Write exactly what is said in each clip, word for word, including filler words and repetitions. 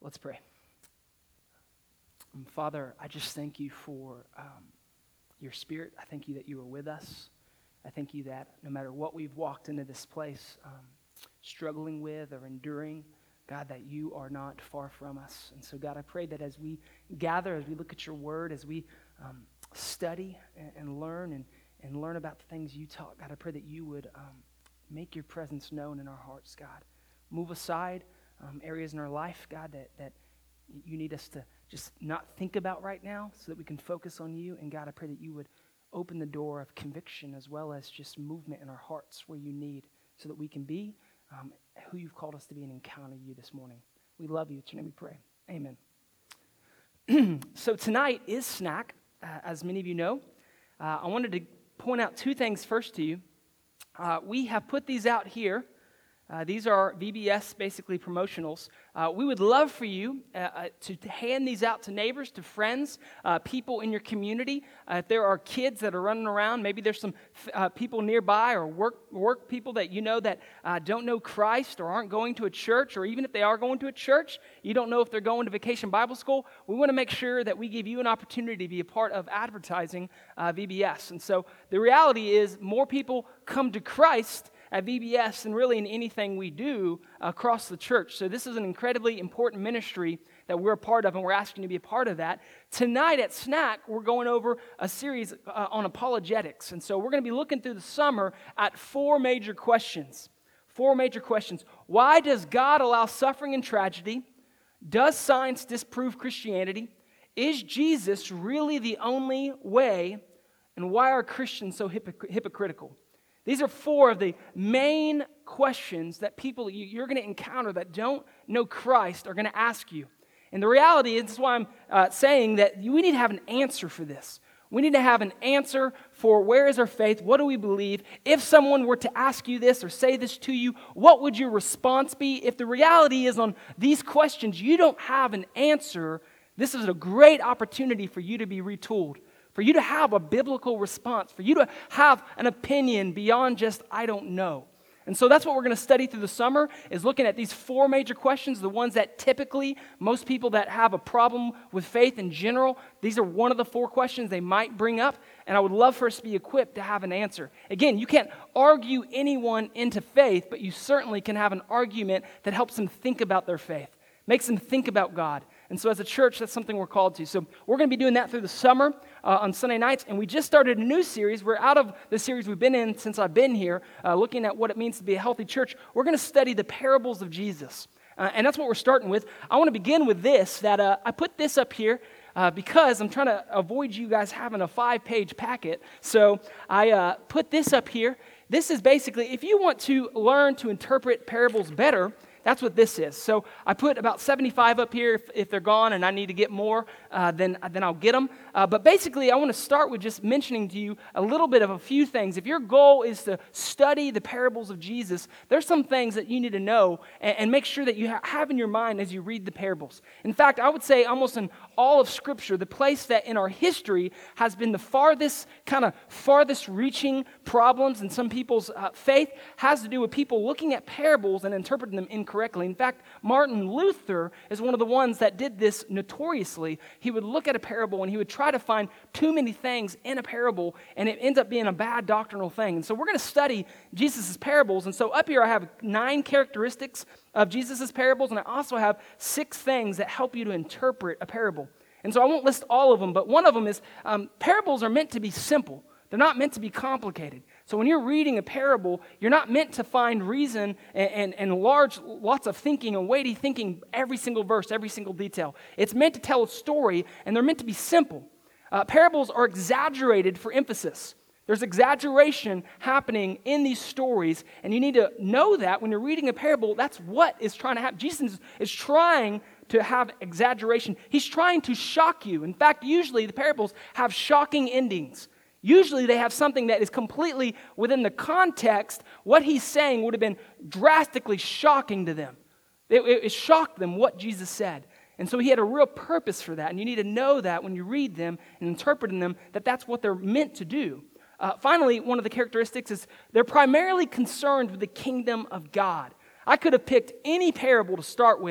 Let's pray. Um, Father, I just thank you for um, your Spirit. I thank you that you are with us. I thank you that no matter what we've walked into this place um, struggling with or enduring, God, that you are not far from us. And so, God, I pray that as we gather, as we look at your word, as we um, study and, and learn and, and learn about the things you taught, God, I pray that you would um, make your presence known in our hearts, God. Move aside um, areas in our life, God, that, that you need us to just not think about right now so that we can focus on you. And God, I pray that you would open the door of conviction as well as just movement in our hearts where you need so that we can be um, who you've called us to be and encounter you this morning. We love you. It's your name we pray. Amen. So tonight is Snack, uh, as many of you know. Uh, I wanted to point out two things first to you. Uh, we have put these out here. Uh, these are V B S, basically promotionals. Uh, we would love for you uh, uh, to hand these out to neighbors, to friends, uh, people in your community. Uh, if there are kids that are running around, maybe there's some uh, people nearby or work work people that you know that uh, don't know Christ or aren't going to a church, or even if they are going to a church, you don't know if they're going to Vacation Bible School. We want to make sure that we give you an opportunity to be a part of advertising uh, V B S. And so the reality is more people come to Christ at V B S and really in anything we do across the church. So this is an incredibly important ministry that we're a part of, and we're asking you to be a part of that. Tonight at Snack, we're going over a series uh, on apologetics. And so we're going to be looking through the summer at four major questions. Four major questions. Why does God allow suffering and tragedy? Does science disprove Christianity? Is Jesus really the only way? And why are Christians so hypocr- hypocritical? These are four of the main questions that people you're going to encounter that don't know Christ are going to ask you. And the reality is, this is why I'm uh, saying that we need to have an answer for this. We need to have an answer for where is our faith, what do we believe. If someone were to ask you this or say this to you, what would your response be? If the reality is on these questions, you don't have an answer, this is a great opportunity for you to be retooled. For you to have a biblical response, for you to have an opinion beyond just, I don't know. And so that's what we're going to study through the summer, is looking at these four major questions, the ones that typically most people that have a problem with faith in general, these are one of the four questions they might bring up, and I would love for us to be equipped to have an answer. Again, you can't argue anyone into faith, but you certainly can have an argument that helps them think about their faith, makes them think about God. And so as a church, that's something we're called to. So we're going to be doing that through the summer uh, on Sunday nights. And we just started a new series. We're out of the series we've been in since I've been here, uh, looking at what it means to be a healthy church. We're going to study the parables of Jesus. Uh, and that's what we're starting with. I want to begin with this, that uh, I put this up here uh, because I'm trying to avoid you guys having a five-page packet. So I uh, put this up here. This is basically, if you want to learn to interpret parables better, that's what this is. So I put about seventy-five up here. If, if they're gone and I need to get more, uh, then, then I'll get them. Uh, but basically, I want to start with just mentioning to you a little bit of a few things. If your goal is to study the parables of Jesus, there's some things that you need to know and, and make sure that you ha- have in your mind as you read the parables. In fact, I would say almost in all of Scripture, the place that in our history has been the farthest, kind of farthest reaching problems in some people's uh, faith has to do with people looking at parables and interpreting them incorrectly. In fact, Martin Luther is one of the ones that did this notoriously. He would look at a parable and he would try to find too many things in a parable, and it ends up being a bad doctrinal thing. And so we're going to study Jesus' parables. And so up here I have nine characteristics of Jesus' parables, and I also have six things that help you to interpret a parable. And so I won't list all of them, but one of them is um, parables are meant to be simple. They're not meant to be complicated. So when you're reading a parable, you're not meant to find reason and, and, and large, lots of thinking and weighty thinking every single verse, every single detail. It's meant to tell a story, and they're meant to be simple. Uh, parables are exaggerated for emphasis. There's exaggeration happening in these stories, and you need to know that when you're reading a parable, that's what is trying to happen. Jesus is trying to have exaggeration. He's trying to shock you. In fact, usually the parables have shocking endings. Usually they have something that is completely within the context. What he's saying would have been drastically shocking to them. It, it, it shocked them what Jesus said. And so he had a real purpose for that. And you need to know that when you read them and interpreting them, that that's what they're meant to do. Uh, finally, one of the characteristics is they're primarily concerned with the kingdom of God. I could have picked any parable to start with,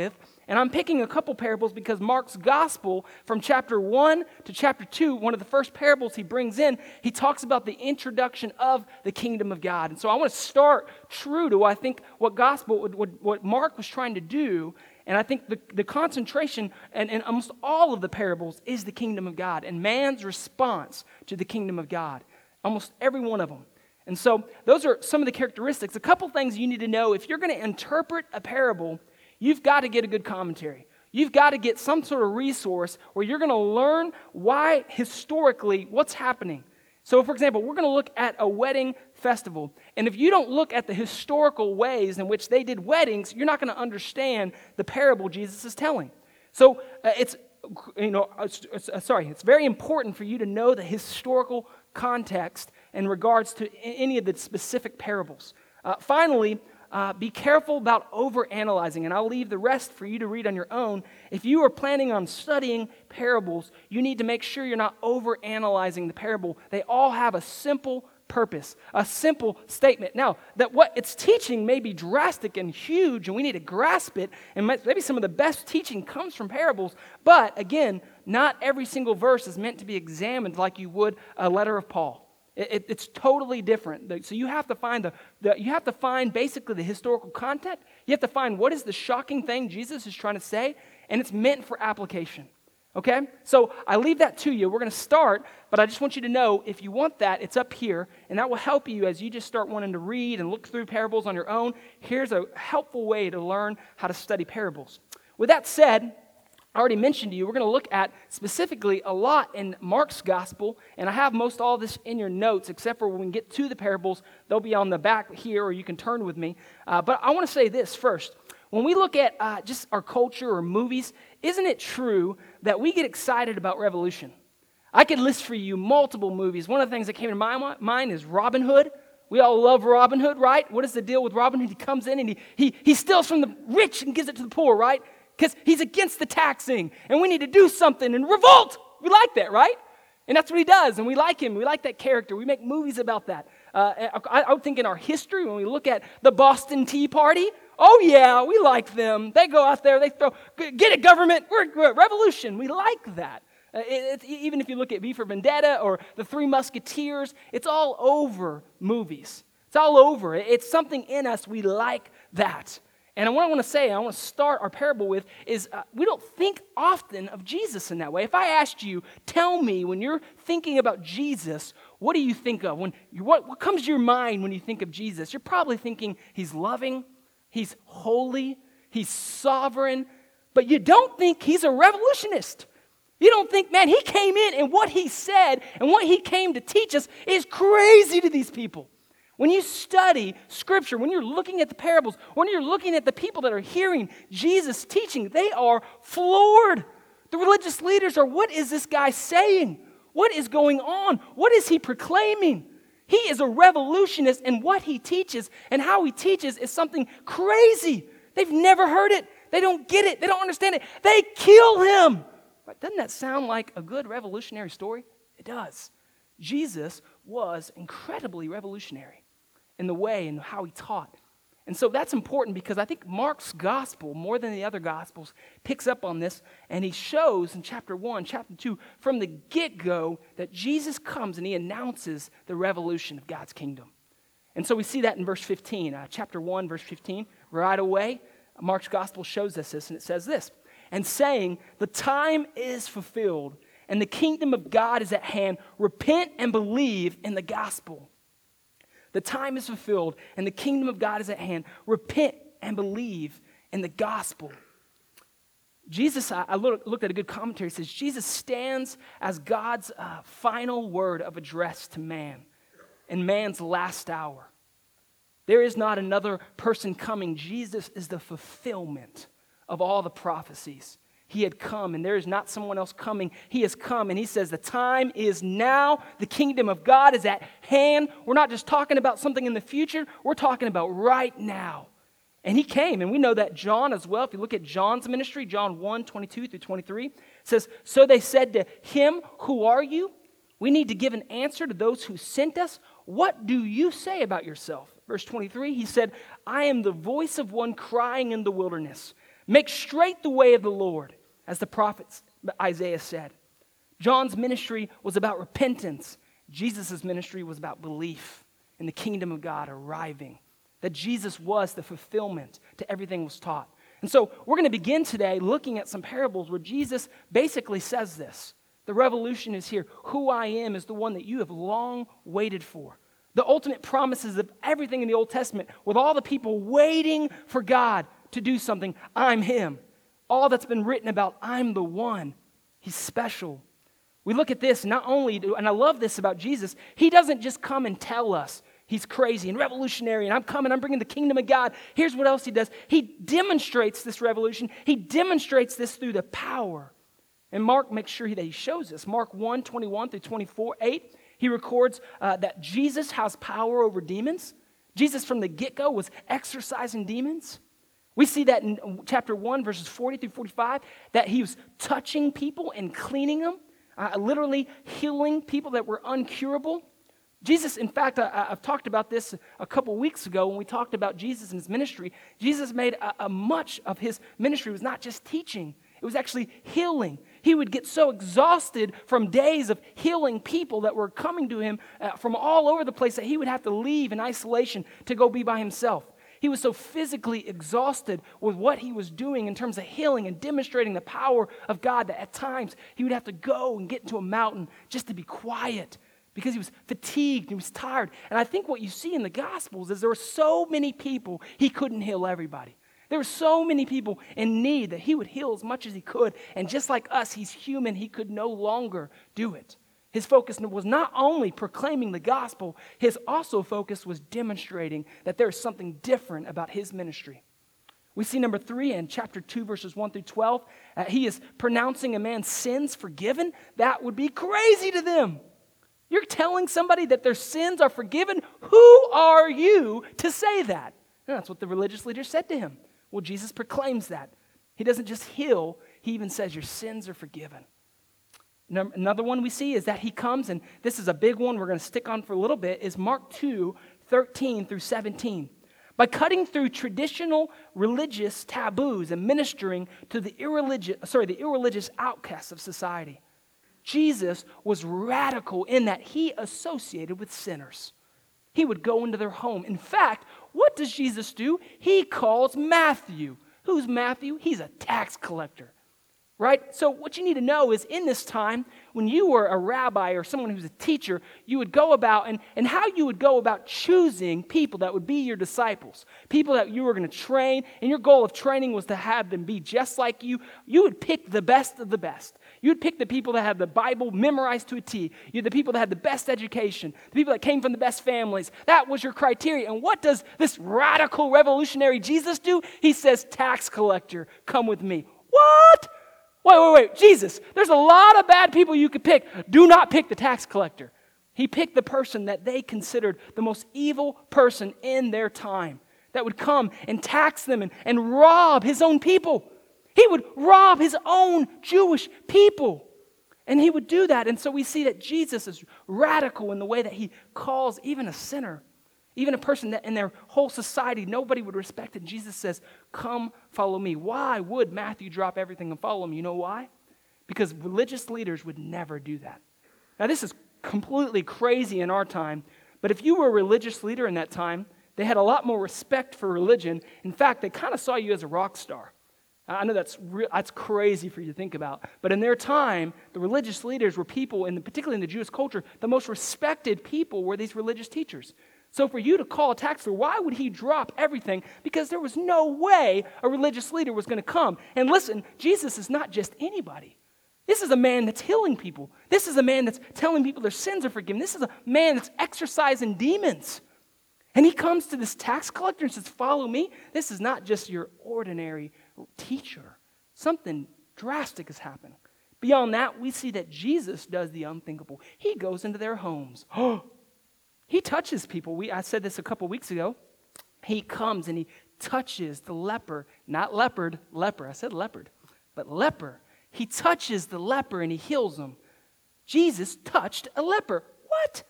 And I'm picking a couple parables because Mark's gospel from chapter one to chapter two, one of the first parables he brings in, he talks about the introduction of the kingdom of God. And so I want to start true to, I think, what gospel, what, what Mark was trying to do. And I think the, the concentration in, in almost all of the parables is the kingdom of God and man's response to the kingdom of God. Almost every one of them. And so those are some of the characteristics. A couple things you need to know. If you're going to interpret a parable, you've got to get a good commentary. You've got to get some sort of resource where you're going to learn why historically what's happening. So, for example, we're going to look at a wedding festival. And if you don't look at the historical ways in which they did weddings, you're not going to understand the parable Jesus is telling. So uh, it's, you know, it's, it's, uh, sorry, it's very important for you to know the historical context in regards to any of the specific parables. Uh, finally, uh, be careful about overanalyzing, and I'll leave the rest for you to read on your own. If you are planning on studying parables, you need to make sure you're not overanalyzing the parable. They all have a simple purpose, a simple statement. Now, that what it's teaching may be drastic and huge, and we need to grasp it, and maybe some of the best teaching comes from parables, but again, not every single verse is meant to be examined like you would a letter of Paul. It, it, it's totally different. So you have to find the, the you have to find basically the historical content. You have to find what is the shocking thing Jesus is trying to say, and it's meant for application. Okay? So I leave that to you. We're going to start, but I just want you to know if you want that, it's up here, and that will help you as you just start wanting to read and look through parables on your own. Here's a helpful way to learn how to study parables. With that said, I already mentioned to you, we're going to look at specifically a lot in Mark's gospel, and I have most all this in your notes, except for when we get to the parables, they'll be on the back here, or you can turn with me. Uh, but I want to say this first. When we look at uh, just our culture or movies, isn't it true that we get excited about revolution? I could list for you multiple movies. One of the things that came to my mind is Robin Hood. We all love Robin Hood, right? What is the deal with Robin Hood? He comes in and he, he, he steals from the rich and gives it to the poor, right? Because he's against the taxing, and we need to do something and revolt. We like that, right? And that's what he does, and we like him. We like that character. We make movies about that. Uh, I, I would think in our history, when we look at the Boston Tea Party, oh yeah, we like them. They go out there, they throw, get it, government, we're, we're revolution. We like that. Uh, it, it, even if you look at V for Vendetta or The Three Musketeers, it's all over movies. It's all over. It's something in us. We like that. And what I want to say, I want to start our parable with, is uh, we don't think often of Jesus in that way. If I asked you, tell me, when you're thinking about Jesus, what do you think of? When you, what, what comes to your mind when you think of Jesus? You're probably thinking he's loving, he's holy, he's sovereign, but you don't think he's a revolutionist. You don't think, man, he came in and what he said and what he came to teach us is crazy to these people. When you study Scripture, when you're looking at the parables, when you're looking at the people that are hearing Jesus teaching, they are floored. The religious leaders are, what is this guy saying? What is going on? What is he proclaiming? He is a revolutionist, and what he teaches and how he teaches is something crazy. They've never heard it. They don't get it. They don't understand it. They kill him. But doesn't that sound like a good revolutionary story? It does. Jesus was incredibly revolutionary in the way and how he taught. And so that's important because I think Mark's gospel, more than the other gospels, picks up on this, and he shows in chapter one, chapter two, from the get-go that Jesus comes and he announces the revolution of God's kingdom. And so we see that in verse fifteen, uh, chapter one, verse fifteen, right away. Mark's gospel shows us this, and it says this, and saying, the time is fulfilled, and the kingdom of God is at hand. Repent and believe in the gospel. The time is fulfilled, and the kingdom of God is at hand. Repent and believe in the gospel. Jesus, I looked at a good commentary, says Jesus stands as God's uh, final word of address to man in man's last hour. There is not another person coming. Jesus is the fulfillment of all the prophecies. He had come, and there is not someone else coming. He has come, and he says the time is now. The kingdom of God is at hand. We're not just talking about something in the future. We're talking about right now. And he came, and we know that John as well. If you look at John's ministry, John one, twenty-two through twenty-three, says, so they said to him, who are you? We need to give an answer to those who sent us. What do you say about yourself? Verse twenty-three, he said, I am the voice of one crying in the wilderness. Make straight the way of the Lord, as the prophet Isaiah said. John's ministry was about repentance. Jesus' ministry was about belief in the kingdom of God arriving, that Jesus was the fulfillment to everything was taught. And so we're going to begin today looking at some parables where Jesus basically says this. The revolution is here. Who I am is the one that you have long waited for. The ultimate promises of everything in the Old Testament, with all the people waiting for God to do something, I'm him. All that's been written about, I'm the one. He's special. We look at this, not only do, and I love this about Jesus, he doesn't just come and tell us he's crazy and revolutionary and I'm coming, I'm bringing the kingdom of God. Here's what else he does. He demonstrates this revolution. He demonstrates this through the power. And Mark makes sure that he shows us. Mark one, twenty-one through twenty-four, eight, he records uh, that Jesus has power over demons. Jesus from the get-go was exorcising demons. We see that in chapter one, verses forty through forty-five, that he was touching people and cleaning them, uh, literally healing people that were uncurable. Jesus, in fact, I, I've talked about this a couple weeks ago when we talked about Jesus and his ministry. Jesus made a, a much of his ministry was not just teaching. It was actually healing. He would get so exhausted from days of healing people that were coming to him uh, from all over the place that he would have to leave in isolation to go be by himself. He was so physically exhausted with what he was doing in terms of healing and demonstrating the power of God that at times he would have to go and get into a mountain just to be quiet because he was fatigued, he was tired. And I think what you see in the Gospels is there were so many people, he couldn't heal everybody. There were so many people in need that he would heal as much as he could. And just like us, he's human, he could no longer do it. His focus was not only proclaiming the gospel, his also focus was demonstrating that there's something different about his ministry. We see number three in chapter two, verses one through twelve. Uh, he is pronouncing a man's sins forgiven. That would be crazy to them. You're telling somebody that their sins are forgiven? Who are you to say that? And that's what the religious leaders said to him. Well, Jesus proclaims that. He doesn't just heal, he even says your sins are forgiven. Another one we see is that he comes, and this is a big one we're going to stick on for a little bit, is Mark two, thirteen through seventeen. By cutting through traditional religious taboos and ministering to the irreligious, sorry, the irreligious outcasts of society, Jesus was radical in that he associated with sinners. He would go into their home. In fact, what does Jesus do? He calls Matthew. Who's Matthew? He's a tax collector. Right? So what you need to know is in this time, when you were a rabbi or someone who's a teacher, you would go about, and, and how you would go about choosing people that would be your disciples, people that you were going to train, and your goal of training was to have them be just like you. You would pick the best of the best. You would pick the people that had the Bible memorized to a T. You're the people that had the best education, the people that came from the best families. That was your criteria. And what does this radical revolutionary Jesus do? He says, tax collector, come with me. What? Wait, wait, wait, Jesus, there's a lot of bad people you could pick. Do not pick the tax collector. He picked the person that they considered the most evil person in their time that would come and tax them and, and rob his own people. He would rob his own Jewish people. And he would do that. And so we see that Jesus is radical in the way that he calls even a sinner, even a person that in their whole society nobody would respect. And Jesus says, come follow me. Why would Matthew drop everything and follow him? You know why? Because religious leaders would never do that. Now this is completely crazy in our time, but if you were a religious leader in that time, they had a lot more respect for religion. In fact, they kind of saw you as a rock star. I know that's re- that's crazy for you to think about, but in their time, the religious leaders were people, and particularly in the Jewish culture, the most respected people were these religious teachers. So for you to call a tax collector, why would he drop everything? Because there was no way a religious leader was going to come. And listen, Jesus is not just anybody. This is a man that's healing people. This is a man that's telling people their sins are forgiven. This is a man that's exorcising demons. And he comes to this tax collector and says, follow me. This is not just your ordinary teacher. Something drastic has happened. Beyond that, we see that Jesus does the unthinkable. He goes into their homes. Oh, he touches people. We, I said this a couple weeks ago. He comes and he touches the leper, not leopard, leper. I said leopard, but leper. He touches the leper and he heals him. Jesus touched a leper. What?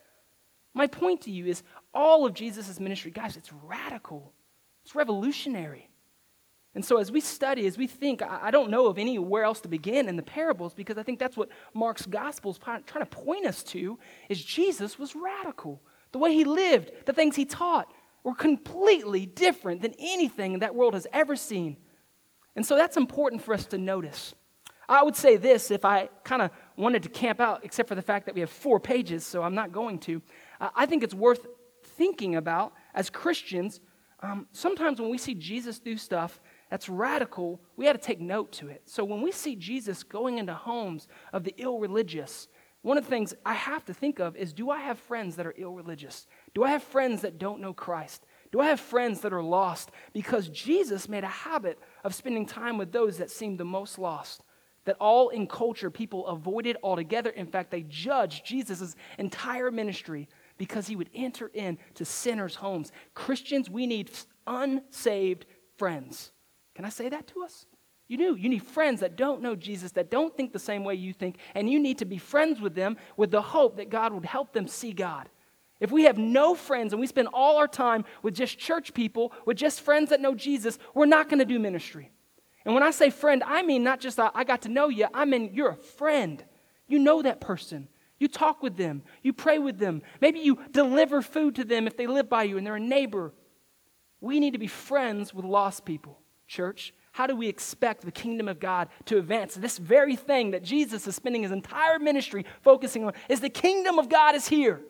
My point to you is all of Jesus' ministry, guys, it's radical. It's revolutionary. And so as we study, as we think, I I don't know of anywhere else to begin in the parables, because I think that's what Mark's gospel is trying to point us to, is Jesus was radical. The way he lived, the things he taught, were completely different than anything that world has ever seen. And so that's important for us to notice. I would say this, if I kind of wanted to camp out, except for the fact that we have four pages, so I'm not going to. Uh, I think it's worth thinking about as Christians. Um, sometimes when we see Jesus do stuff that's radical, we got to take note to it. So when we see Jesus going into homes of the ill-religious, one of the things I have to think of is, do I have friends that are ill-religious? Do I have friends that don't know Christ? Do I have friends that are lost? Because Jesus made a habit of spending time with those that seemed the most lost, that all in culture people avoided altogether. In fact, they judged Jesus' entire ministry because he would enter into sinners' homes. Christians, we need unsaved friends. Can I say that to us? You do. You need friends that don't know Jesus, that don't think the same way you think, and you need to be friends with them with the hope that God would help them see God. If we have no friends and we spend all our time with just church people, with just friends that know Jesus, we're not going to do ministry. And when I say friend, I mean not just I got to know you, I mean you're a friend. You know that person. You talk with them. You pray with them. Maybe you deliver food to them if they live by you and they're a neighbor. We need to be friends with lost people, church. How do we expect the kingdom of God to advance? This very thing that Jesus is spending his entire ministry focusing on is the kingdom of God is here.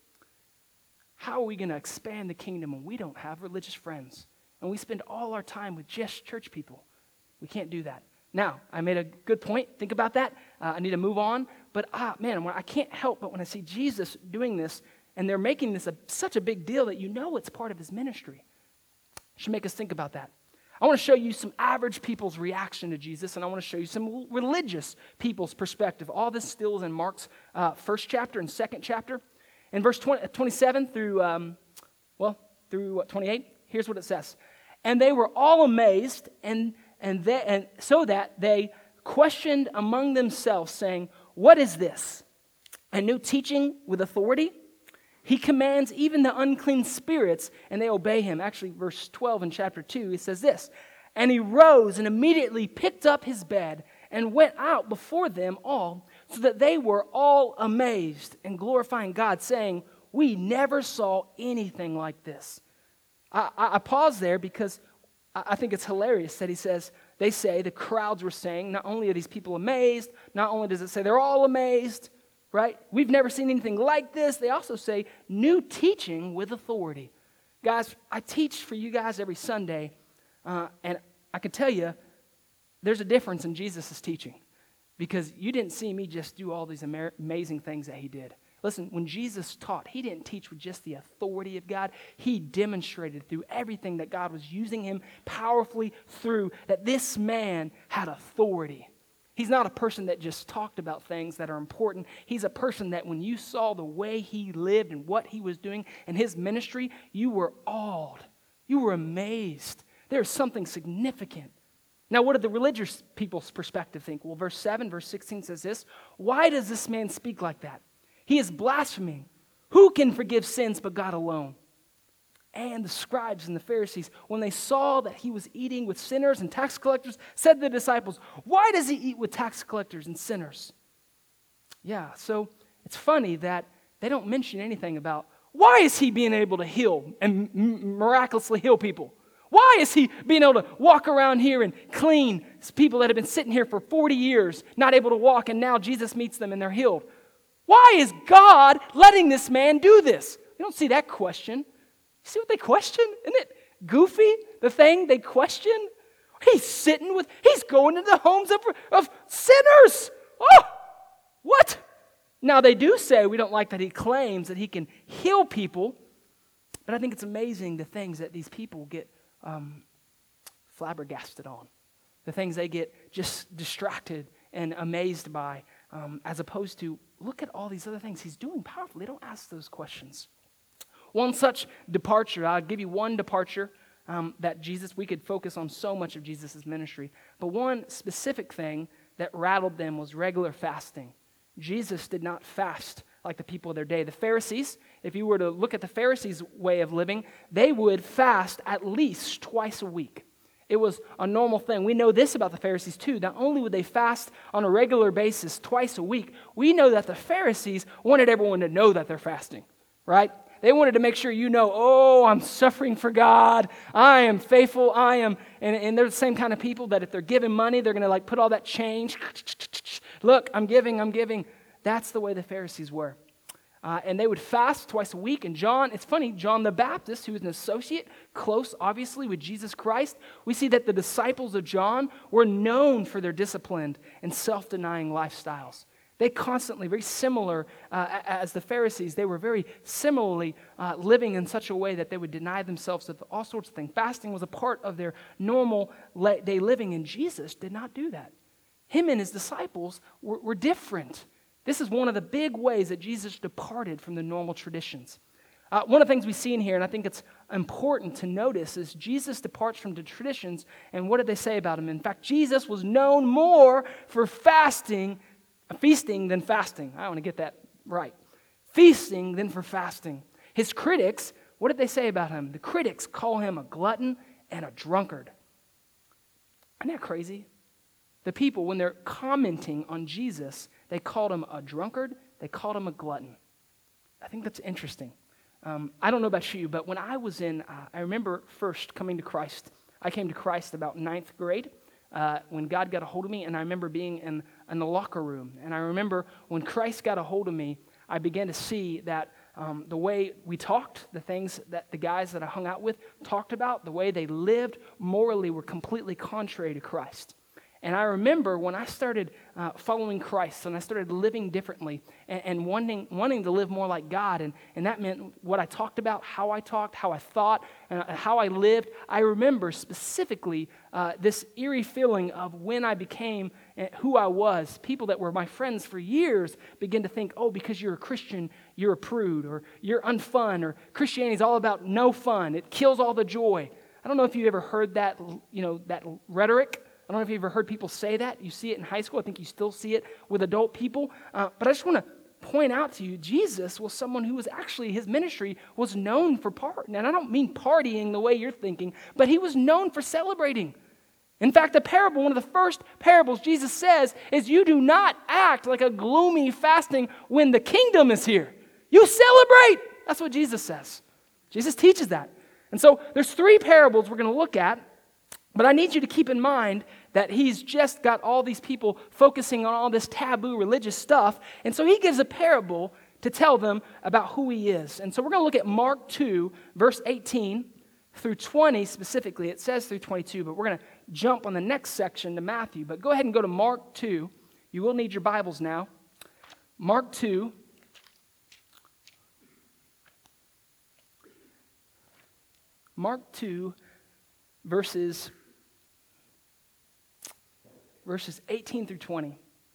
How are we going to expand the kingdom when we don't have religious friends and we spend all our time with just church people? We can't do that. Now, I made a good point. Think about that. Uh, I need to move on. But, ah, man, I can't help but when I see Jesus doing this and they're making this a, such a big deal that you know it's part of his ministry, it should make us think about that. I want to show you some average people's reaction to Jesus, and I want to show you some religious people's perspective. All this still is in Mark's uh, first chapter and second chapter. In verse twenty, twenty-seven through, um, well, through what, twenty-eight, here's what it says. And they were all amazed, and, and, they, and so that they questioned among themselves, saying, "What is this? A new teaching with authority? He commands even the unclean spirits, and they obey him." Actually, verse twelve in chapter two, it says this. And he rose and immediately picked up his bed and went out before them all, so that they were all amazed and glorifying God, saying, "We never saw anything like this." I, I, I pause there because I, I think it's hilarious that he says, they say, the crowds were saying, not only are these people amazed, not only does it say they're all amazed, right? We've never seen anything like this. They also say new teaching with authority. Guys, I teach for you guys every Sunday, uh, and I can tell you there's a difference in Jesus' teaching because you didn't see me just do all these ama- amazing things that he did. Listen, when Jesus taught, he didn't teach with just the authority of God. He demonstrated through everything that God was using him powerfully through, that this man had authority. He's not a person that just talked about things that are important. He's a person that when you saw the way he lived and what he was doing in his ministry, you were awed. You were amazed. There's something significant. Now, what did the religious people's perspective think? Well, verse seven, verse sixteen says this. Why does this man speak like that? He is blaspheming. Who can forgive sins but God alone? And the scribes and the Pharisees, when they saw that he was eating with sinners and tax collectors, said to the disciples, "Why does he eat with tax collectors and sinners?" Yeah, so it's funny that they don't mention anything about why is he being able to heal and m- miraculously heal people? Why is he being able to walk around here and clean people that have been sitting here for forty years, not able to walk, and now Jesus meets them and they're healed? Why is God letting this man do this? You don't see that question. You see what they question? Isn't it goofy, the thing they question? He's sitting with, he's going into the homes of, of sinners. Oh, what? Now they do say we don't like that he claims that he can heal people, but I think it's amazing the things that these people get um, flabbergasted on, the things they get just distracted and amazed by, um, as opposed to, look at all these other things he's doing powerfully. They don't ask those questions. One such departure, I'll give you one departure um, that Jesus, we could focus on so much of Jesus' ministry, but one specific thing that rattled them was regular fasting. Jesus did not fast like the people of their day. The Pharisees, if you were to look at the Pharisees' way of living, they would fast at least twice a week. It was a normal thing. We know this about the Pharisees too. Not only would they fast on a regular basis twice a week, we know that the Pharisees wanted everyone to know that they're fasting, right? They wanted to make sure you know, oh, I'm suffering for God. I am faithful. I am, and, and they're the same kind of people that if they're giving money, they're going to like put all that change. Look, I'm giving, I'm giving. That's the way the Pharisees were. Uh, and they would fast twice a week. And John, it's funny, John the Baptist, who was an associate, close, obviously, with Jesus Christ, we see that the disciples of John were known for their disciplined and self-denying lifestyles. They constantly, very similar uh, as the Pharisees, they were very similarly uh, living in such a way that they would deny themselves of all sorts of things. Fasting was a part of their normal day living, and Jesus did not do that. Him and his disciples were, were different. This is one of the big ways that Jesus departed from the normal traditions. Uh, one of the things we see in here, and I think it's important to notice, is Jesus departs from the traditions, and what did they say about him? In fact, Jesus was known more for fasting, feasting than fasting. I want to get that right. Feasting than for fasting. His critics, what did they say about him? The critics call him a glutton and a drunkard. Isn't that crazy? The people, when they're commenting on Jesus, they called him a drunkard, they called him a glutton. I think that's interesting. Um, I don't know about you, but when I was in, uh, I remember first coming to Christ. I came to Christ about ninth grade uh, when God got a hold of me, and I remember being in, in the locker room. And I remember when Christ got a hold of me, I began to see that um, the way we talked, the things that the guys that I hung out with talked about, the way they lived morally were completely contrary to Christ. And I remember when I started uh, following Christ and I started living differently and, and wanting wanting to live more like God, and, and that meant what I talked about, how I talked, how I thought, and how I lived. I remember specifically uh, this eerie feeling of when I became who I was. People that were my friends for years began to think, oh, because you're a Christian, you're a prude, or you're unfun, or Christianity is all about no fun. It kills all the joy. I don't know if you've ever heard that, you know, that rhetoric. I don't know if you've ever heard people say that. You see it in high school. I think you still see it with adult people. Uh, but I just want to point out to you, Jesus was someone who was actually, his ministry was known for partying. And I don't mean partying the way you're thinking, but he was known for celebrating. In fact, the parable, one of the first parables Jesus says is you do not act like a gloomy fasting when the kingdom is here. You celebrate. That's what Jesus says. Jesus teaches that. And so there's three parables we're going to look at. But I need you to keep in mind that he's just got all these people focusing on all this taboo religious stuff. And so he gives a parable to tell them about who he is. And so we're going to look at Mark two, verse eighteen through twenty specifically. It says through twenty-two, but we're going to jump on the next section to Matthew. But go ahead and go to Mark two. You will need your Bibles now. Mark two. Mark two, verses... verses eighteen through twenty.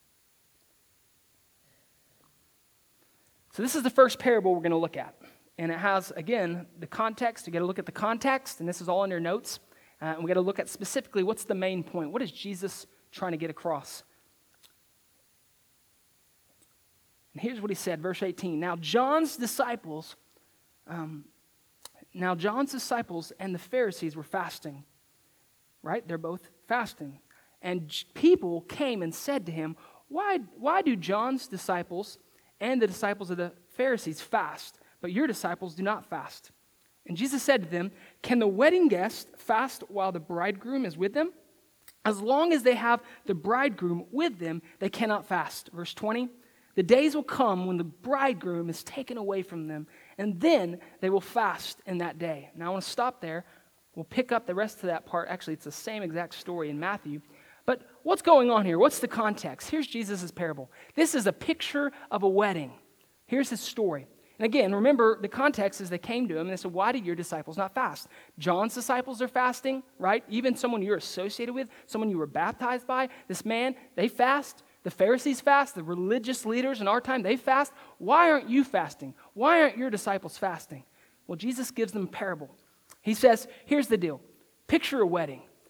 So this is the first parable we're going to look at. And it has, again, the context. You got to look at the context, and this is all in your notes. Uh, and we got to look at specifically what's the main point. What is Jesus trying to get across? And here's what he said, verse eighteen. Now John's disciples, um, now John's disciples and the Pharisees were fasting. Right? They're both fasting. And people came and said to him, why, why do John's disciples and the disciples of the Pharisees fast, but your disciples do not fast? And Jesus said to them, can the wedding guests fast while the bridegroom is with them? As long as they have the bridegroom with them, they cannot fast. Verse twenty, the days will come when the bridegroom is taken away from them, and then they will fast in that day. Now I want to stop there. We'll pick up the rest of that part. Actually, it's the same exact story in Matthew. But what's going on here? What's the context? Here's Jesus' parable. This is a picture of a wedding. Here's his story. And again, remember, the context is they came to him and they said, why do your disciples not fast? John's disciples are fasting, right? Even someone you're associated with, someone you were baptized by, this man, they fast. The Pharisees fast. The religious leaders in our time, they fast. Why aren't you fasting? Why aren't your disciples fasting? Well, Jesus gives them a parable. He says, here's the deal. Picture a wedding.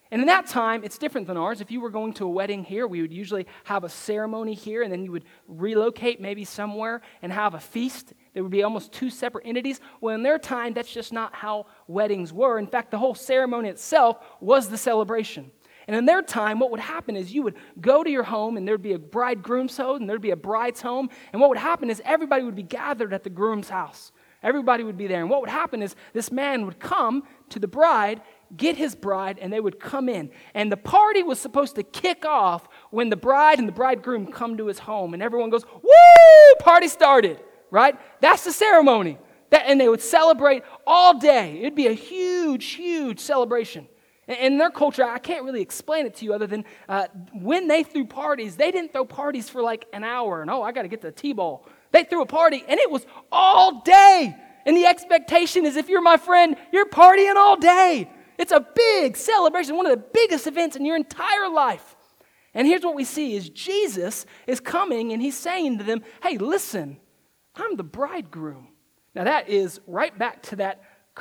And in that time, it's different than ours. If you were going to a wedding here, we would usually have a ceremony here, and then you would relocate maybe somewhere and have a feast. There would be almost two separate entities. Well, in their time, that's just not how weddings were. In fact, the whole ceremony itself was the celebration. And in their time, what would happen is you would go to your home, and there'd be a bridegroom's home, and there'd be a bride's home. And what would happen is everybody would be gathered at the groom's house. Everybody would be there. And what would happen is this man would come to the bride, get his bride, and they would come in. And the party was supposed to kick off when the bride and the bridegroom come to his home. And everyone goes, woo, party started, right? That's the ceremony. That, and they would celebrate all day. It'd be a huge, huge celebration. In their culture, I can't really explain it to you other than uh, when they threw parties, they didn't throw parties for like an hour and, oh, I got to get to the T-ball. They threw a party, and it was all day. And the expectation is if you're my friend, you're partying all day. It's a big celebration, one of the biggest events in your entire life. And here's what we see is Jesus is coming, and he's saying to them, hey, listen, I'm the bridegroom. Now that is right back to that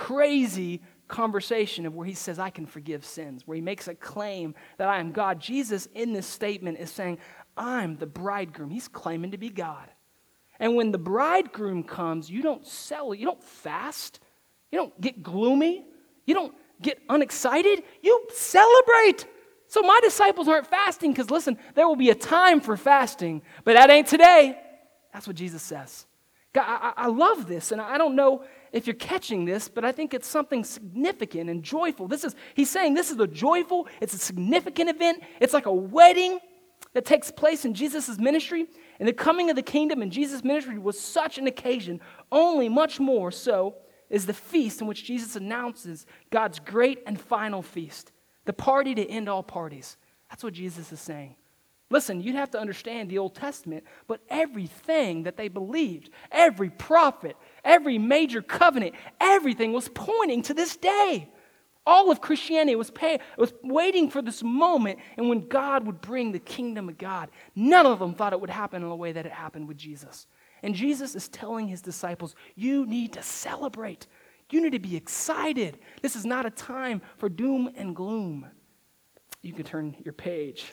crazy conversation of where he says, I can forgive sins, where he makes a claim that I am God. Jesus in this statement is saying, I'm the bridegroom. He's claiming to be God. And when the bridegroom comes, you don't sell, you don't fast, you don't get gloomy, you don't get unexcited, you celebrate. So my disciples aren't fasting because, listen, there will be a time for fasting, but that ain't today. That's what Jesus says. God, I, I love this, and I don't know if you're catching this, but I think it's something significant and joyful. This is, he's saying this is a joyful, it's a significant event. It's like a wedding that takes place in Jesus' ministry. And the coming of the kingdom in Jesus' ministry was such an occasion, only much more so is the feast in which Jesus announces God's great and final feast, the party to end all parties. That's what Jesus is saying. Listen, you'd have to understand the Old Testament, but everything that they believed, every prophet, every major covenant, everything was pointing to this day. All of Christianity was, pay, was waiting for this moment and when God would bring the kingdom of God. None of them thought it would happen in the way that it happened with Jesus. And Jesus is telling his disciples, you need to celebrate. You need to be excited. This is not a time for doom and gloom. You can turn your page.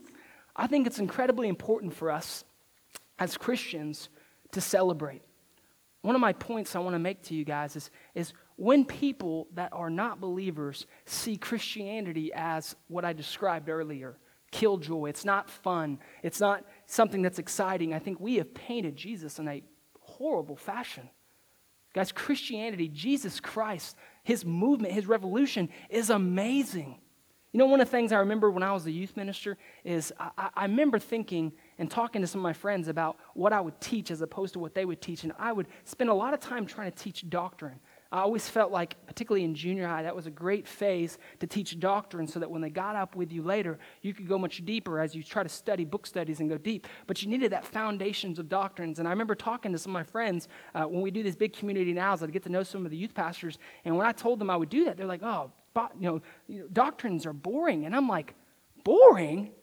I think it's incredibly important for us as Christians to celebrate. One of my points I want to make to you guys is, is when people that are not believers see Christianity as what I described earlier, killjoy, it's not fun, it's not something that's exciting, I think we have painted Jesus in a horrible fashion. Guys, Christianity, Jesus Christ, his movement, his revolution is amazing. You know, one of the things I remember when I was a youth minister is I, I remember thinking and talking to some of my friends about what I would teach as opposed to what they would teach. And I would spend a lot of time trying to teach doctrine. I always felt like, particularly in junior high, that was a great phase to teach doctrine so that when they got up with you later, you could go much deeper as you try to study book studies and go deep. But you needed that foundations of doctrines. And I remember talking to some of my friends uh, when we do these big community nows, I'd get to know some of the youth pastors. And when I told them I would do that, they're like, oh, but, you know, you know, doctrines are boring. And I'm like, boring?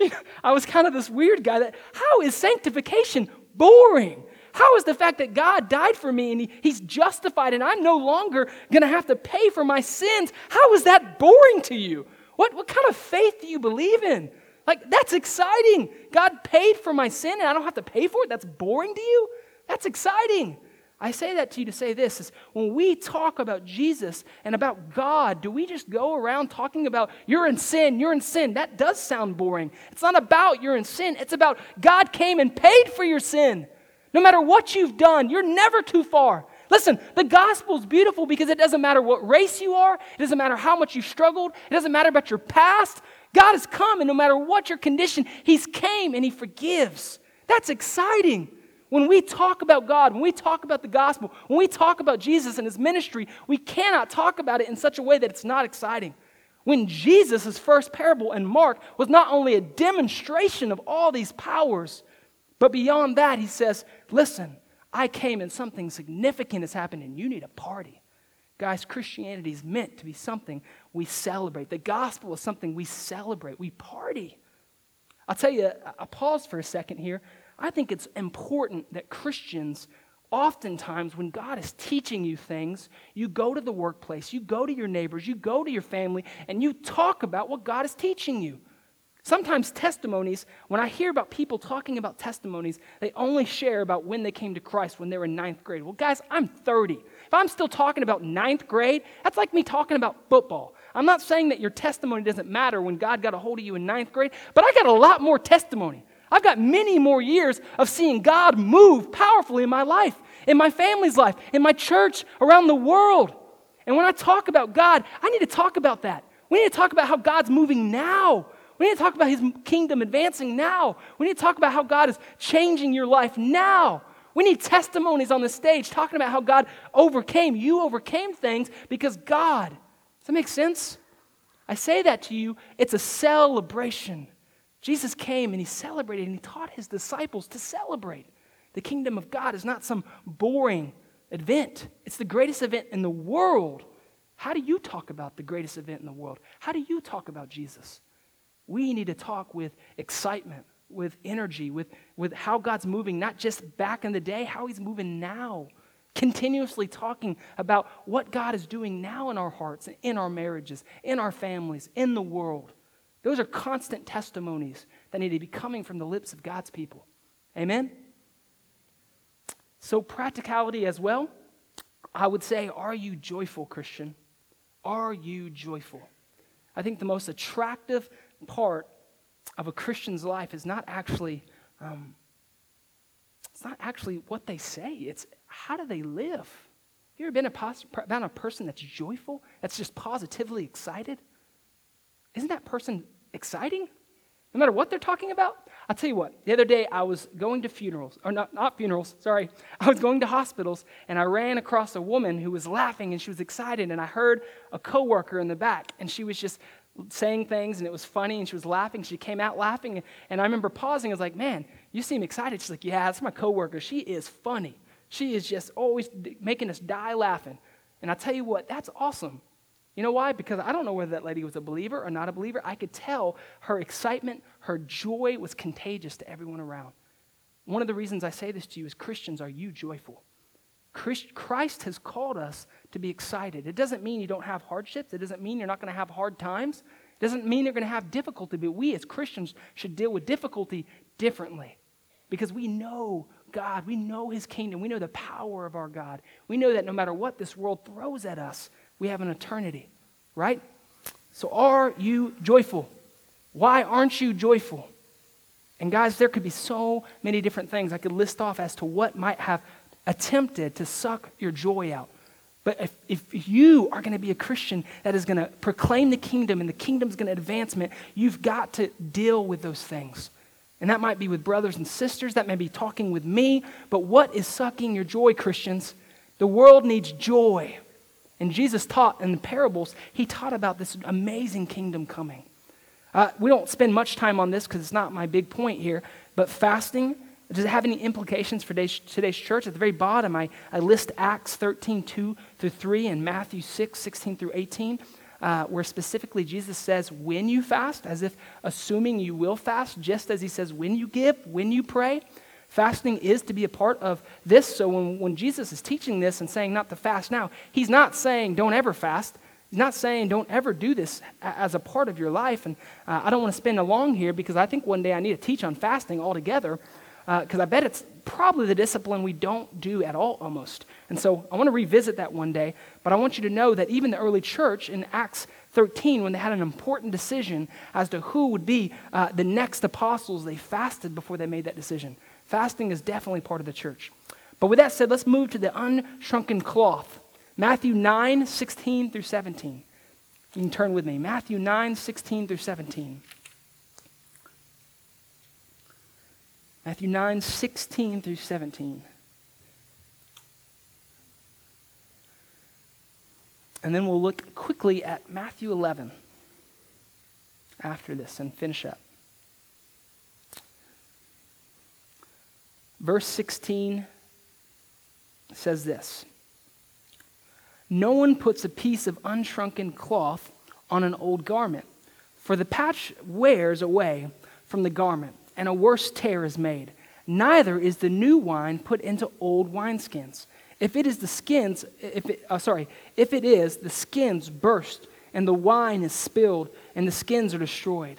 I was kind of this weird guy that, how is sanctification boring? How is the fact that God died for me and he, he's justified and I'm no longer going to have to pay for my sins? How is that boring to you? What, what kind of faith do you believe in? Like, that's exciting. God paid for my sin and I don't have to pay for it? That's boring to you? That's exciting. I say that to you to say this, is when we talk about Jesus and about God, do we just go around talking about you're in sin, you're in sin? That does sound boring. It's not about you're in sin. It's about God came and paid for your sin. No matter what you've done, you're never too far. Listen, the gospel is beautiful because it doesn't matter what race you are. It doesn't matter how much you struggled. It doesn't matter about your past. God has come, and no matter what your condition, he's came and he forgives. That's exciting. When we talk about God, when we talk about the gospel, when we talk about Jesus and his ministry, we cannot talk about it in such a way that it's not exciting. When Jesus' first parable in Mark was not only a demonstration of all these powers, but beyond that, he says, listen, I came and something significant has happened and you need a party. Guys, Christianity is meant to be something we celebrate. The gospel is something we celebrate. We party. I'll tell you, I'll pause for a second here. I think it's important that Christians oftentimes when God is teaching you things, you go to the workplace, you go to your neighbors, you go to your family, and you talk about what God is teaching you. Sometimes testimonies, when I hear about people talking about testimonies, they only share about when they came to Christ when they were in ninth grade. Well, guys, I'm thirty. If I'm still talking about ninth grade, that's like me talking about football. I'm not saying that your testimony doesn't matter when God got a hold of you in ninth grade, but I got a lot more testimony. I've got many more years of seeing God move powerfully in my life, in my family's life, in my church, around the world. And when I talk about God, I need to talk about that. We need to talk about how God's moving now. We need to talk about his kingdom advancing now. We need to talk about how God is changing your life now. We need testimonies on the stage talking about how God overcame. You overcame things because God. Does that make sense? I say that to you. It's a celebration. Jesus came and he celebrated and he taught his disciples to celebrate. The kingdom of God is not some boring event. It's the greatest event in the world. How do you talk about the greatest event in the world? How do you talk about Jesus? We need to talk with excitement, with energy, with, with how God's moving, not just back in the day, how he's moving now. Continuously talking about what God is doing now in our hearts, in our marriages, in our families, in the world. Those are constant testimonies that need to be coming from the lips of God's people. Amen? So practicality as well, I would say, are you joyful, Christian? Are you joyful? I think the most attractive part of a Christian's life is not actually, um, it's not actually what they say. It's how do they live? Have you ever been a pos- about a person that's joyful, that's just positively excited? Isn't that person exciting? No matter what they're talking about? I'll tell you what, the other day I was going to funerals, or not, not funerals, sorry. I was going to hospitals, and I ran across a woman who was laughing, and she was excited, and I heard a coworker in the back, and she was just saying things, and it was funny, and she was laughing. She came out laughing, and I remember pausing. I was like, man, you seem excited. She's like, yeah, that's my coworker. She is funny. She is just always making us die laughing. And I tell you what, that's awesome. You know why? Because I don't know whether that lady was a believer or not a believer. I could tell her excitement, her joy was contagious to everyone around. One of the reasons I say this to you is, Christians, are you joyful? Christ has called us to be excited. It doesn't mean you don't have hardships. It doesn't mean you're not going to have hard times. It doesn't mean you're going to have difficulty, but we as Christians should deal with difficulty differently because we know God. We know his kingdom. We know the power of our God. We know that no matter what this world throws at us, we have an eternity, right? So are you joyful? Why aren't you joyful? And guys, there could be so many different things I could list off as to what might have attempted to suck your joy out. But if, if you are going to be a Christian that is going to proclaim the kingdom and the kingdom's going to advancement, you've got to deal with those things. And that might be with brothers and sisters. That may be talking with me. But what is sucking your joy, Christians? The world needs joy. And Jesus taught in the parables, he taught about this amazing kingdom coming. Uh, we don't spend much time on this because it's not my big point here, but fasting, does it have any implications for today's, today's church? At the very bottom, I, I list Acts thirteen, two through three and Matthew six, sixteen through eighteen, uh, where specifically Jesus says when you fast, as if assuming you will fast, just as he says when you give, when you pray. Fasting is to be a part of this. So when, when Jesus is teaching this and saying not to fast now, he's not saying don't ever fast. He's not saying don't ever do this as a part of your life. And uh, I don't want to spend long here because I think one day I need to teach on fasting altogether because uh, I bet it's probably the discipline we don't do at all almost. And so I want to revisit that one day. But I want you to know that even the early church in Acts thirteen, when they had an important decision as to who would be uh, the next apostles, they fasted before they made that decision. Fasting is definitely part of the church. But with that said, let's move to the unshrunken cloth. Matthew nine, sixteen through seventeen. You can turn with me. Matthew nine, sixteen through seventeen. Matthew nine, sixteen through seventeen. And then we'll look quickly at Matthew eleven after this and finish up. Verse sixteen says this: no one puts a piece of unshrunken cloth on an old garment, for the patch wears away from the garment, and a worse tear is made, neither is the new wine put into old wineskins. If it is the skins, if it, uh, sorry, if it is, the skins burst, and the wine is spilled, and the skins are destroyed.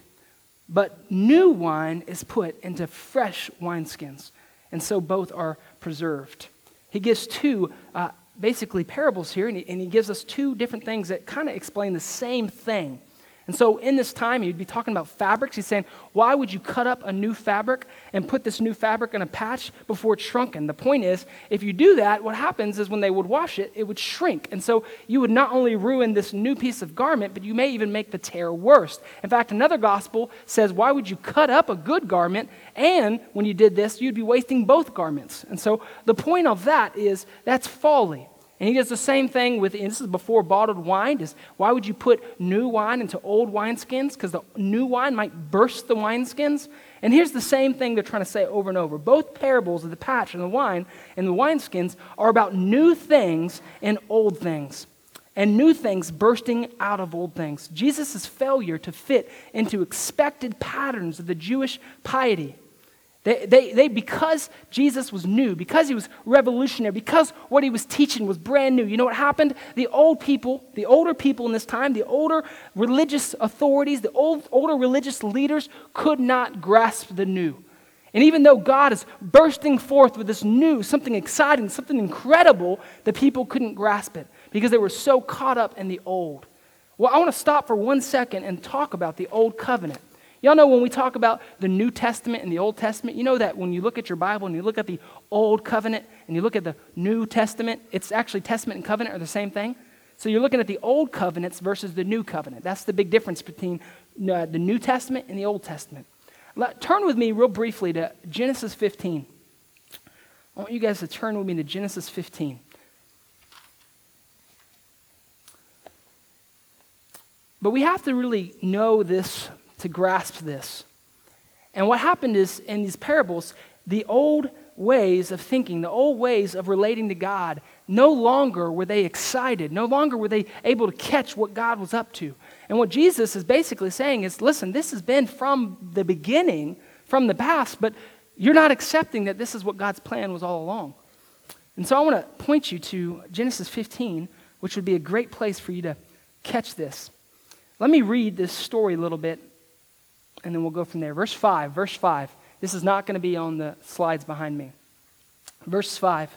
But new wine is put into fresh wineskins, and so both are preserved. He gives two uh, basically parables here, and he, and he gives us two different things that kind of explain the same thing. And so in this time, he'd be talking about fabrics. He's saying, why would you cut up a new fabric and put this new fabric in a patch before it's shrunken? The point is, if you do that, what happens is when they would wash it, it would shrink. And so you would not only ruin this new piece of garment, but you may even make the tear worse. In fact, another gospel says, why would you cut up a good garment? And when you did this, you'd be wasting both garments. And so the point of that is, that's folly. And he does the same thing with, and this is before bottled wine, is why would you put new wine into old wineskins? Because the new wine might burst the wineskins. And here's the same thing they're trying to say over and over. Both parables of the patch and the wine and the wineskins are about new things and old things, and new things bursting out of old things. Jesus' failure to fit into expected patterns of the Jewish piety. They, they, they, because Jesus was new, because he was revolutionary, because what he was teaching was brand new, you know what happened? The old people, the older people in this time, the older religious authorities, the old, older religious leaders could not grasp the new. And even though God is bursting forth with this new, something exciting, something incredible, the people couldn't grasp it because they were so caught up in the old. Well, I want to stop for one second and talk about the old covenant. Y'all know when we talk about the New Testament and the Old Testament, you know that when you look at your Bible and you look at the Old Covenant and you look at the New Testament, it's actually Testament and Covenant are the same thing. So you're looking at the Old Covenants versus the New Covenant. That's the big difference between uh, the New Testament and the Old Testament. Let, turn with me real briefly to Genesis fifteen. I want you guys to turn with me to Genesis fifteen. But we have to really know this to grasp this. And what happened is, in these parables, the old ways of thinking, the old ways of relating to God, no longer were they excited, no longer were they able to catch what God was up to. And what Jesus is basically saying is, listen, this has been from the beginning, from the past, but you're not accepting that this is what God's plan was all along. And so I want to point you to Genesis fifteen, which would be a great place for you to catch this. Let me read this story a little bit, and then we'll go from there. Verse five, verse five. This is not going to be on the slides behind me. Verse five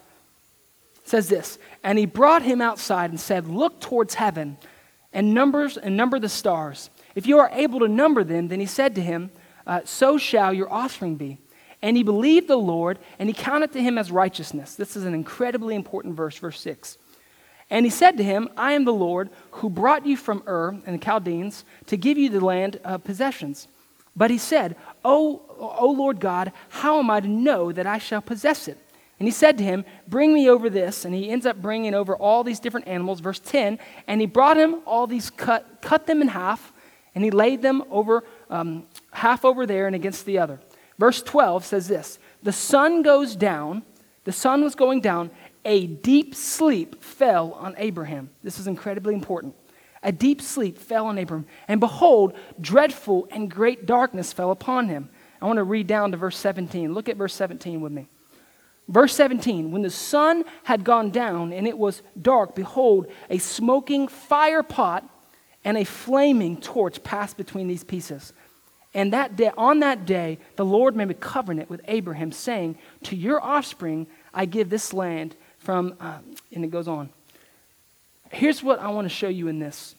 says this, and he brought him outside and said, look towards heaven and numbers and number the stars. If you are able to number them, then he said to him, uh, so shall your offspring be. And he believed the Lord, and he counted to him as righteousness. This is an incredibly important verse, verse six. And he said to him, I am the Lord who brought you from Ur and the Chaldeans to give you the land of possessions. But he said, O, O Lord God, how am I to know that I shall possess it? And he said to him, bring me over this. And he ends up bringing over all these different animals. Verse ten, and he brought him all these, cut, cut them in half, and he laid them over, um, half over there and against the other. Verse twelve says this, the sun goes down, the sun was going down, a deep sleep fell on Abraham. This is incredibly important. A deep sleep fell on Abraham, and behold, dreadful and great darkness fell upon him. I want to read down to verse seventeen. Look at verse seventeen with me. Verse seventeen, when the sun had gone down and it was dark, behold, a smoking fire pot and a flaming torch passed between these pieces. And that day, on that day, the Lord made a covenant with Abraham, saying, to your offspring I give this land from, uh, and it goes on. Here's what I want to show you in this.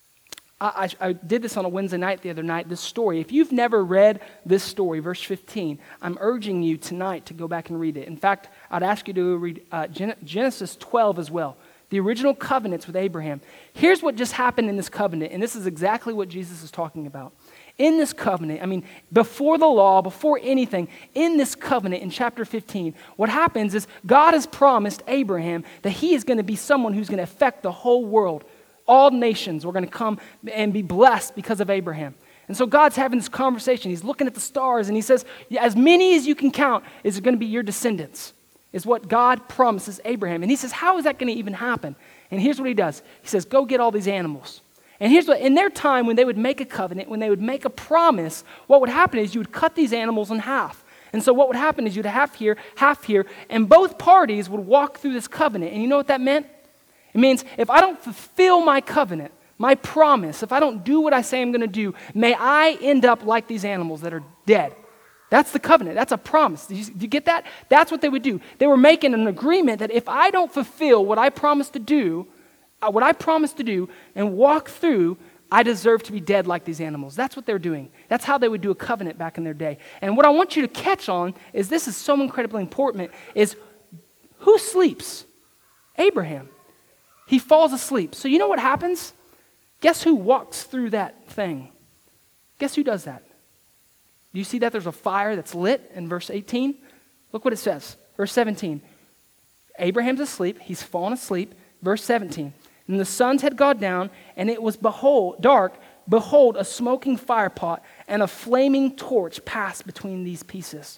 I, I, I did this on a Wednesday night the other night, this story. If you've never read this story, verse fifteen, I'm urging you tonight to go back and read it. In fact, I'd ask you to read uh, Gen- Genesis twelve as well, the original covenants with Abraham. Here's what just happened in this covenant, and this is exactly what Jesus is talking about. In this covenant, I mean, before the law, before anything, in this covenant in chapter fifteen, what happens is God has promised Abraham that he is going to be someone who's going to affect the whole world. All nations were going to come and be blessed because of Abraham. And so God's having this conversation. He's looking at the stars and he says, as many as you can count is going to be your descendants, is what God promises Abraham. And he says, how is that going to even happen? And here's what he does. He says, go get all these animals. And here's what, in their time when they would make a covenant, when they would make a promise, what would happen is you would cut these animals in half. And so what would happen is you'd have here, half here, and both parties would walk through this covenant. And you know what that meant? It means if I don't fulfill my covenant, my promise, if I don't do what I say I'm going to do, may I end up like these animals that are dead. That's the covenant. That's a promise. Do you, do you get that? That's what they would do. They were making an agreement that if I don't fulfill what I promised to do, uh, what I promised to do and walk through, I deserve to be dead like these animals. That's what they're doing. That's how they would do a covenant back in their day. And what I want you to catch on is this is so incredibly important, is who sleeps? Abraham. He falls asleep. So you know what happens? Guess who walks through that thing? Guess who does that? Do you see that there's a fire that's lit in verse eighteen? Look what it says. Verse seventeen. Abraham's asleep. He's fallen asleep. Verse seventeen. And the suns had gone down, and it was behold dark. Behold, a smoking firepot and a flaming torch passed between these pieces.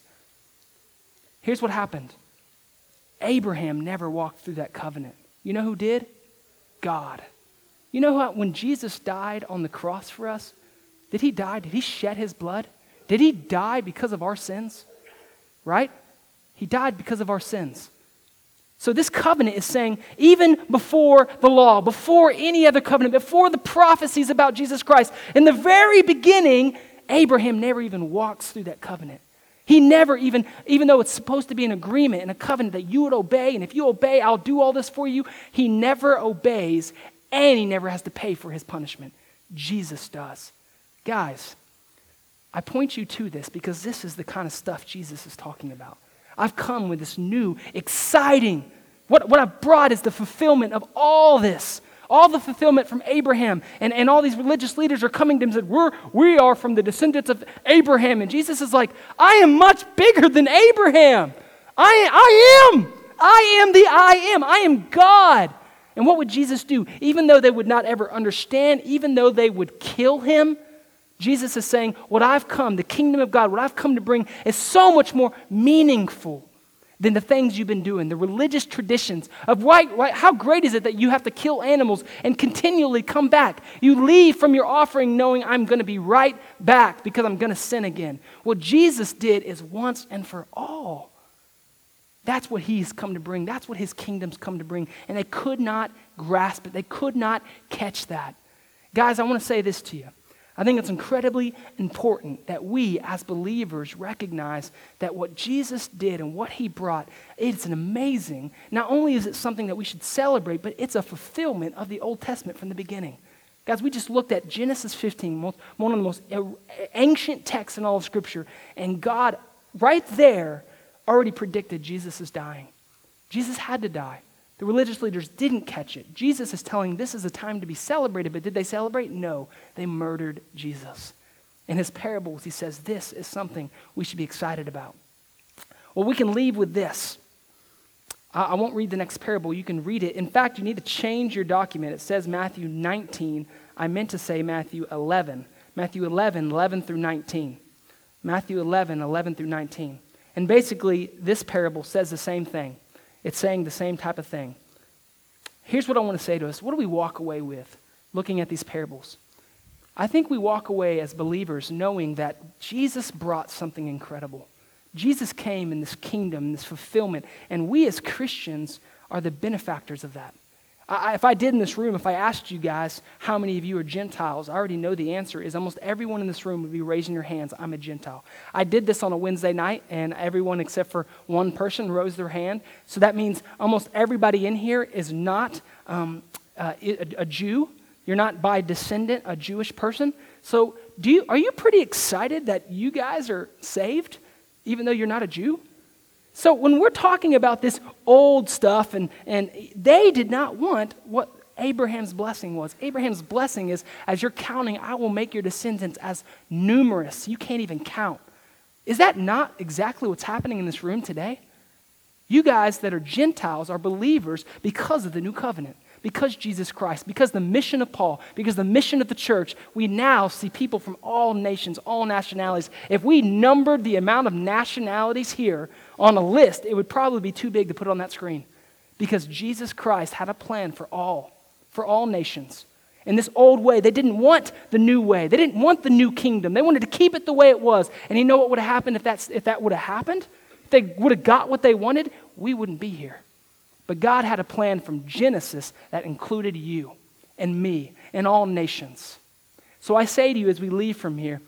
Here's what happened. Abraham never walked through that covenant. You know who did? God. You know how when Jesus died on the cross for us, did he die? Did he shed his blood? Did he die because of our sins? Right? He died because of our sins. So this covenant is saying, even before the law, before any other covenant, before the prophecies about Jesus Christ, in the very beginning, Abraham never even walks through that covenant. He never even, even though it's supposed to be an agreement and a covenant that you would obey, and if you obey, I'll do all this for you, he never obeys, and he never has to pay for his punishment. Jesus does. Guys, I point you to this because this is the kind of stuff Jesus is talking about. I've come with this new, exciting, what, what I've brought is the fulfillment of all this. All the fulfillment from Abraham. And, and all these religious leaders are coming to him and said, We're, we are from the descendants of Abraham. And Jesus is like, I am much bigger than Abraham. I, I am. I am the I am. I am God. And what would Jesus do? Even though they would not ever understand, even though they would kill him, Jesus is saying, what I've come, the kingdom of God, what I've come to bring is so much more meaningful than the things you've been doing, the religious traditions of why, why, how great is it that you have to kill animals and continually come back? You leave from your offering knowing I'm going to be right back because I'm going to sin again. What Jesus did is once and for all. That's what he's come to bring. That's what his kingdom's come to bring. And they could not grasp it. They could not catch that. Guys, I want to say this to you. I think it's incredibly important that we as believers recognize that what Jesus did and what he brought, it's an amazing, not only is it something that we should celebrate, but it's a fulfillment of the Old Testament from the beginning. Guys, we just looked at Genesis fifteen, one of the most ancient texts in all of Scripture, and God right there already predicted Jesus is dying. Jesus had to die. The religious leaders didn't catch it. Jesus is telling this is a time to be celebrated, but did they celebrate? No, they murdered Jesus. In his parables, he says this is something we should be excited about. Well, we can leave with this. I, I won't read the next parable. You can read it. In fact, you need to change your document. It says Matthew nineteen. I meant to say Matthew eleven. Matthew eleven, eleven through nineteen. Matthew eleven, eleven through nineteen. And basically, this parable says the same thing. It's saying the same type of thing. Here's what I want to say to us. What do we walk away with looking at these parables? I think we walk away as believers knowing that Jesus brought something incredible. Jesus came in this kingdom, this fulfillment, and we as Christians are the benefactors of that. I, if I did in this room, if I asked you guys how many of you are Gentiles, I already know the answer is almost everyone in this room would be raising your hands, I'm a Gentile. I did this on a Wednesday night, and everyone except for one person rose their hand. So that means almost everybody in here is not um, uh, a, a Jew. You're not by descendant a Jewish person. So do you, are you pretty excited that you guys are saved, even though you're not a Jew? So when we're talking about this old stuff, and, and they did not want what Abraham's blessing was. Abraham's blessing is, as you're counting, I will make your descendants as numerous. You can't even count. Is that not exactly what's happening in this room today? You guys that are Gentiles are believers because of the new covenant, because Jesus Christ, because the mission of Paul, because the mission of the church. We now see people from all nations, all nationalities. If we numbered the amount of nationalities here on a list, it would probably be too big to put on that screen, because Jesus Christ had a plan for all, for all nations. in this old way. They didn't want the new way. They didn't want the new kingdom. They wanted to keep it the way it was. And you know what would have happened if, that's, if that would have happened? If they would have got what they wanted, we wouldn't be here. But God had a plan from Genesis that included you and me and all nations. So I say to you as we leave from here,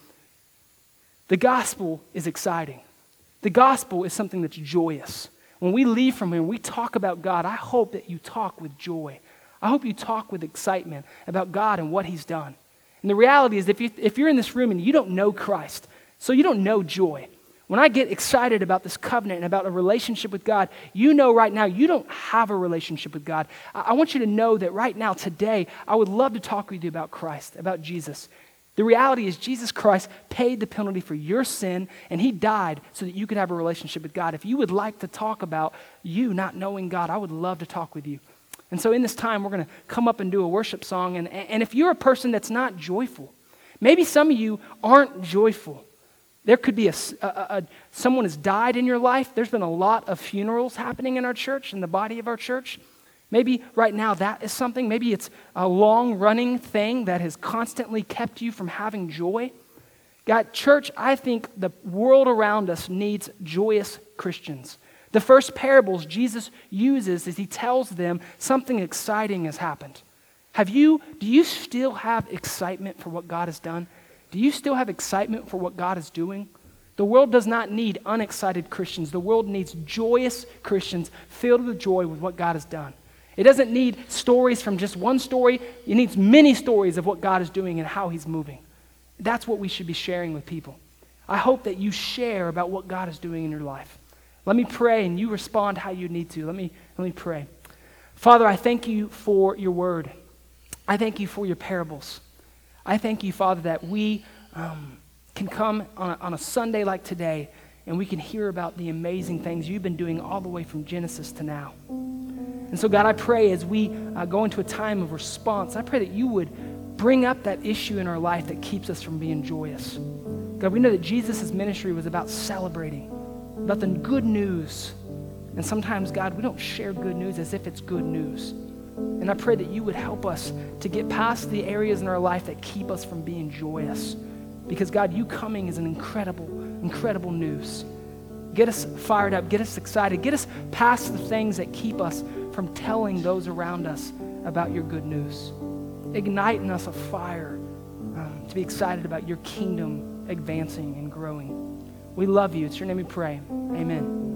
the gospel is exciting. The gospel is something that's joyous. When we leave from here and we talk about God, I hope that you talk with joy. I hope you talk with excitement about God and what he's done. And the reality is if, you, if you're in this room and you don't know Christ, so you don't know joy, when I get excited about this covenant and about a relationship with God, you know right now you don't have a relationship with God. I, I want you to know that right now, today, I would love to talk with you about Christ, about Jesus. The reality is Jesus Christ paid the penalty for your sin, and he died so that you could have a relationship with God. If you would like to talk about you not knowing God, I would love to talk with you. And so in this time, we're going to come up and do a worship song. And, and if you're a person that's not joyful, maybe some of you aren't joyful. There could be a, a, a someone has died in your life. There's been a lot of funerals happening in our church, in the body of our church. Maybe right now that is something. Maybe it's a long-running thing that has constantly kept you from having joy. God, church, I think the world around us needs joyous Christians. The first parables Jesus uses is he tells them something exciting has happened. Have you, do you still have excitement for what God has done? Do you still have excitement for what God is doing? The world does not need unexcited Christians. The world needs joyous Christians filled with joy with what God has done. It doesn't need stories from just one story. It needs many stories of what God is doing and how he's moving. That's what we should be sharing with people. I hope that you share about what God is doing in your life. Let me pray and you respond how you need to. Let me, let me pray. Father, I thank you for your word. I thank you for your parables. I thank you, Father, that we um, can come on a, on a Sunday like today and we can hear about the amazing things you've been doing all the way from Genesis to now. And so, God, I pray as we uh, go into a time of response, I pray that you would bring up that issue in our life that keeps us from being joyous. God, we know that Jesus' ministry was about celebrating, about the good news. And sometimes, God, we don't share good news as if it's good news. And I pray that you would help us to get past the areas in our life that keep us from being joyous. Because, God, you coming is an incredible, incredible news. Get us fired up, get us excited, get us past the things that keep us from telling those around us about your good news. Ignite in us a fire um, to be excited about your kingdom advancing and growing. We love you. It's your name we pray. Amen.